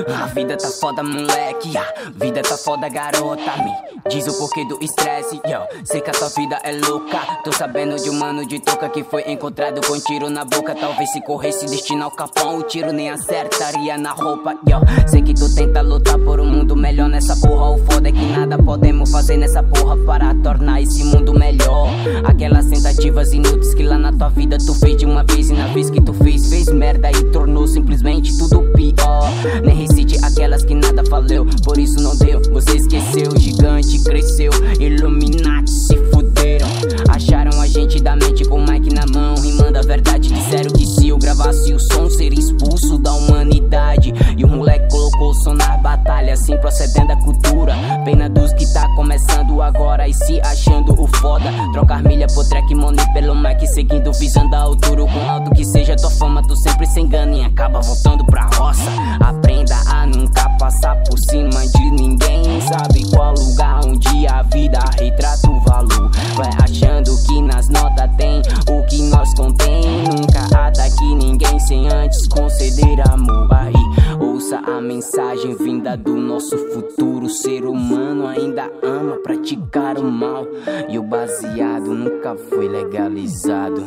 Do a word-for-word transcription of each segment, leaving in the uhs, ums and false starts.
A vida tá foda, moleque, a vida tá foda, garota. Me diz o porquê do estresse, yo. Sei que a tua vida é louca. Tô sabendo de um mano de touca que foi encontrado com um tiro na boca. Talvez se corresse destino ao capão, o tiro nem acertaria na roupa, yo. Sei que tu tenta lutar por um mundo melhor nessa porra. O foda é que nada podemos fazer nessa porra para tornar esse mundo melhor. Aquelas tentativas inúteis que lá na tua vida tu fez de uma vez, e na vez que tu fez, fez merda e tornou simplesmente tudo pior. Nem recite aquelas que nada valeu, por isso não deu. Você esqueceu, gigante cresceu, Illuminati se fuderam. Acharam a gente da mente com o mic na mão, rimando a verdade. Disseram que se eu gravasse o som seria expulso da humanidade. E o moleque colocou o som na batalha, assim procedendo a cultura. Pena dos que tá começando agora e se achando o foda. Trocar milha por track, money pelo mic, seguindo visando a altura. O quão alto que seja tua fama, tu sempre se engana e acaba voltando pra roça. Aprenda a nunca passar por cima de ninguém. Sabe qual lugar onde a vida retrata o valor. Vai achando que nas notas tem o que nós contém. Nunca ataque ninguém sem antes conceder amor. Aí, ouça a mensagem vinda do nosso futuro. O ser humano ainda ama praticar o mal, e o baseado nunca foi legalizado.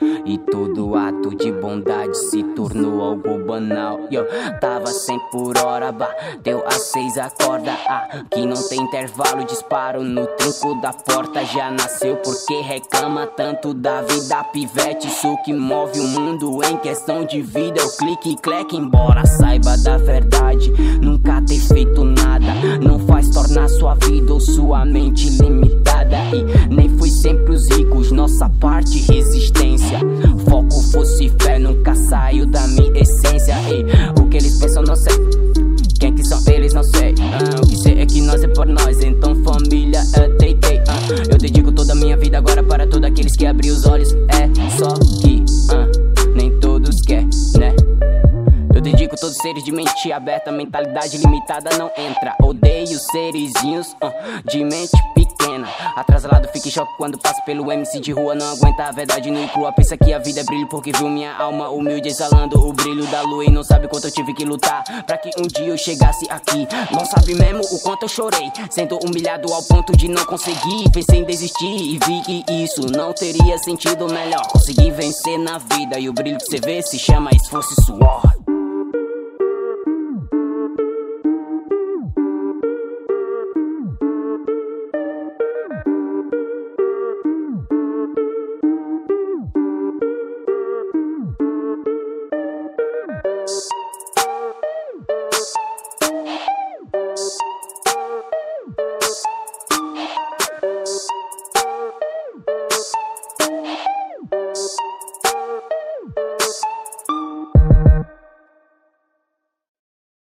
E todo ato de bondade se tornou algo banal. Yo, tava cem por hora, bateu às seis, acorda. Aqui não tem intervalo, disparo no trinco da porta. Já nasceu porque reclama tanto da vida, pivete. Isso que move o mundo em questão de vida. Eu clique e cleque, embora saiba da verdade. Nunca ter feito nada não faz tornar sua vida ou sua mente limitada. E nem foi sempre os ricos, nossa parte resistência. Foco fosse fé, nunca saiu da minha essência. Ei, o que eles pensam não sei, quem que são eles não sei. ah, O que sei é que nós é por nós, então família é deitei. ah, Eu dedico toda a minha vida agora para todos aqueles que abriram os olhos. É só que ah, nem todos querem, né? Eu dedico todos os seres de mente aberta, mentalidade limitada não entra. Odeio serizinhos uh, de mente pequena. Atrasado, fica em choque quando passo pelo M C de rua. Não aguenta a verdade nua e crua. Pensa que a vida é brilho porque viu minha alma humilde exalando o brilho da lua. E não sabe quanto eu tive que lutar pra que um dia eu chegasse aqui. Não sabe mesmo o quanto eu chorei, sendo humilhado ao ponto de não conseguir. Pensei em desistir e vi que isso não teria sentido melhor. Consegui vencer na vida e o brilho que você vê se chama esforço e suor.